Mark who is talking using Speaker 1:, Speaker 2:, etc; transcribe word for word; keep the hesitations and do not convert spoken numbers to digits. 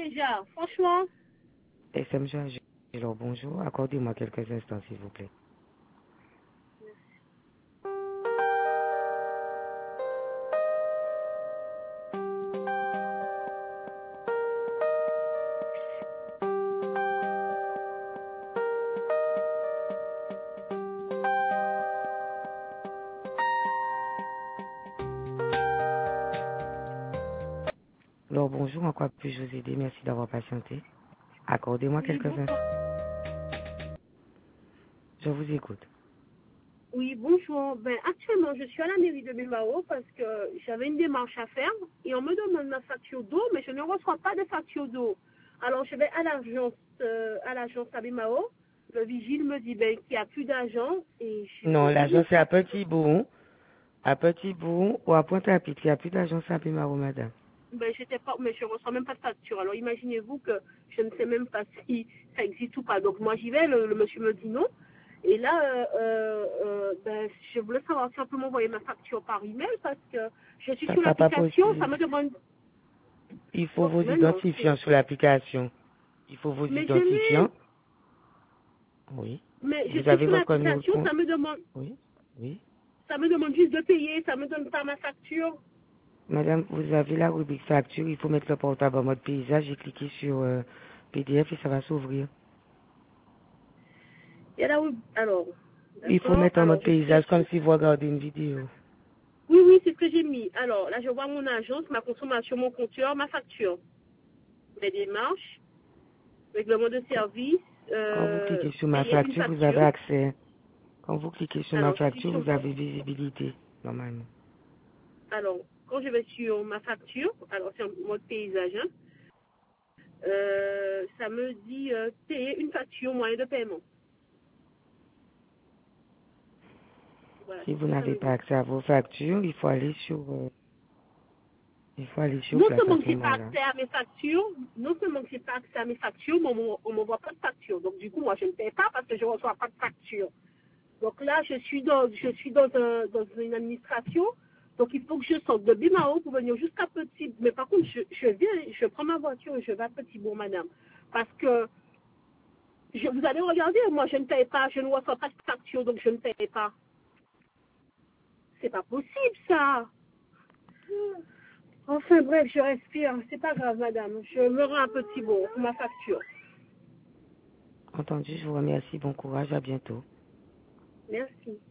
Speaker 1: déjà, franchement.
Speaker 2: S M J alors bonjour. Accordez-moi quelques instants, s'il vous plaît. Alors bonjour, en quoi puis-je vous aider? Merci d'avoir patienté. Accordez-moi
Speaker 1: Oui,
Speaker 2: quelques
Speaker 1: bonjour.
Speaker 2: instants. Je vous écoute.
Speaker 1: Oui, bonjour. Ben, actuellement, je suis à la mairie de Bilbao parce que j'avais une démarche à faire et on me demande ma facture d'eau, mais je ne reçois pas de facture d'eau. Alors, je vais à l'agence euh, à l'agence à Bilbao. Le vigile me dit ben, qu'il n'y a plus d'argent et je
Speaker 2: Non,
Speaker 1: veux
Speaker 2: l'agence
Speaker 1: une
Speaker 2: est à
Speaker 1: facture.
Speaker 2: Petit Bourg, à Petit Bourg ou à Pointe-à-Pitre. Il n'y a plus d'agence à Pimaro, madame.
Speaker 1: Ben, j'étais pas, mais je ne reçois même pas de facture. Alors, imaginez-vous que je ne sais même pas si ça existe ou pas. Donc, moi, j'y vais, le, le monsieur me dit non. Et là, euh, euh, euh, ben, je voulais savoir si on peut m'envoyer ma facture par email parce que je suis
Speaker 2: Ça ne
Speaker 1: sur
Speaker 2: sera pas
Speaker 1: l'application, ça
Speaker 2: possible.
Speaker 1: me demande.
Speaker 2: Il faut
Speaker 1: Oh,
Speaker 2: vos
Speaker 1: mais non,
Speaker 2: identifiants
Speaker 1: c'est.
Speaker 2: sur l'application. Il faut vos
Speaker 1: Mais je l'ai.
Speaker 2: identifiants. Oui.
Speaker 1: Mais je
Speaker 2: Vous
Speaker 1: suis
Speaker 2: avez
Speaker 1: sur
Speaker 2: votre numéro de
Speaker 1: l'application,
Speaker 2: compte?
Speaker 1: ça me demande,
Speaker 2: Oui. Oui.
Speaker 1: ça me demande juste de payer, ça me donne pas ma facture.
Speaker 2: Madame, vous avez la rubrique facture. Il faut mettre le portable en mode paysage et cliquer sur euh, P D F et ça va s'ouvrir.
Speaker 1: Et là, oui. Alors,
Speaker 2: Il faut
Speaker 1: d'accord.
Speaker 2: mettre en
Speaker 1: Alors,
Speaker 2: mode
Speaker 1: je suis.
Speaker 2: paysage comme si vous regardez une vidéo.
Speaker 1: Oui, oui, c'est ce que j'ai mis. Alors, là, je vois mon agence, ma consommation, mon compteur, ma facture. Mes démarches, règlement de service,
Speaker 2: Quand vous
Speaker 1: euh,
Speaker 2: cliquez sur ma
Speaker 1: payer une
Speaker 2: facture, vous avez
Speaker 1: facture.
Speaker 2: accès. Quand vous cliquez sur ma
Speaker 1: Alors, je suis
Speaker 2: facture,
Speaker 1: sur,
Speaker 2: vous avez visibilité, normalement.
Speaker 1: alors, quand je vais sur ma facture, alors c'est en mode paysage, hein, euh, ça me dit euh, payer une facture moyen de paiement. Voilà,
Speaker 2: Si
Speaker 1: c'est ce
Speaker 2: vous
Speaker 1: que ça
Speaker 2: n'avez
Speaker 1: me
Speaker 2: pas
Speaker 1: dit.
Speaker 2: accès à vos factures, il faut aller sur, euh, il faut aller sur
Speaker 1: Non
Speaker 2: place à
Speaker 1: seulement
Speaker 2: ce
Speaker 1: que j'ai pas
Speaker 2: moment-là.
Speaker 1: accès à mes factures, non seulement que j'ai pas accès à mes factures, mais on ne m'envoie pas de facture. Donc du coup, moi, je ne paie pas parce que je ne reçois pas de facture. Donc là, je suis dans, je suis dans, un- dans une administration. Donc il faut que je sorte de Bimao pour venir jusqu'à Petit. Mais par contre, je, je viens, je prends ma voiture et je vais à Petit Bourg, madame. Parce que je, vous allez regarder, moi, je ne paye pas, je ne reçois pas de facture, donc je ne paye pas. C'est pas possible, ça. Enfin bref, je respire. C'est pas grave, madame. Je me rends à Petit Bourg pour ma facture.
Speaker 2: Entendu, je vous remercie. Bon courage, à bientôt.
Speaker 1: Merci.